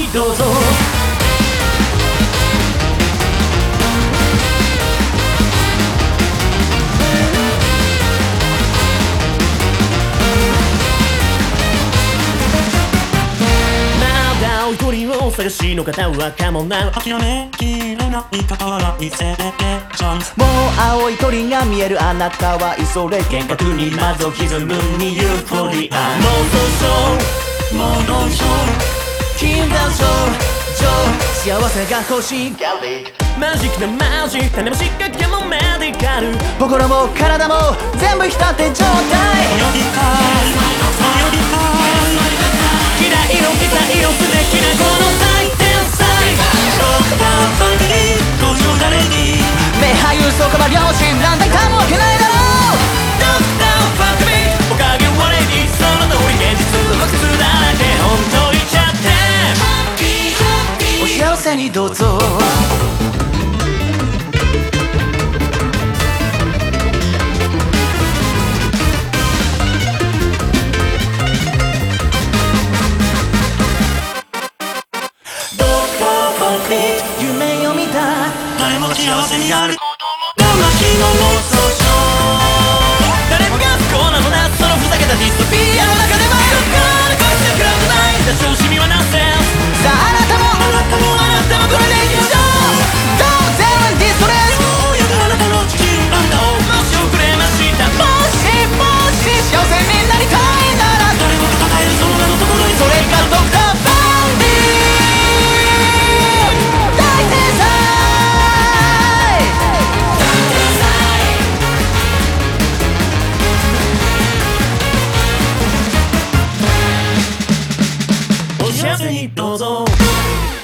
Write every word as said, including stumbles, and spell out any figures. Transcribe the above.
にどうぞ。まだお一人をお探しの方はかもな。 諦めきれない方は見せてチャンス。 もう青い鳥が見えるあなたは急れ。 幻覚にまず歪むにユーフォリア。もうそうそうもうどうしよう。 禁断症状、幸せが欲しいマジックなマジック種も仕掛けもメディカル。 心も体も全部浸って状態。 泳ぎたい泳ぎたい。 嫌いの痛いの素敵なこの最天才。 ドクターファミリーご冗談に目俳優そこま両親なんだかもわけないだろう。 ドクターファクミおかげはレディその通り現実は靴だらけ本当言っちゃってお幸せにどうぞ。夢読みた誰もが幸せになる魂の妄想症。 誰もが不幸なのなそのふざけたディストピアの中でもそこでこいつがクラウドナインだ調子にはなせ。 さああなたもあなたもあなたもこれでいきましょう。 どうゼロディストレス。 そういうあなたの地球あなたをもし遅れましたもしもし幸せになりたいなら誰もが抱えるその名のところにそれがドクターファンディ大天才。 お幸せにどうぞ。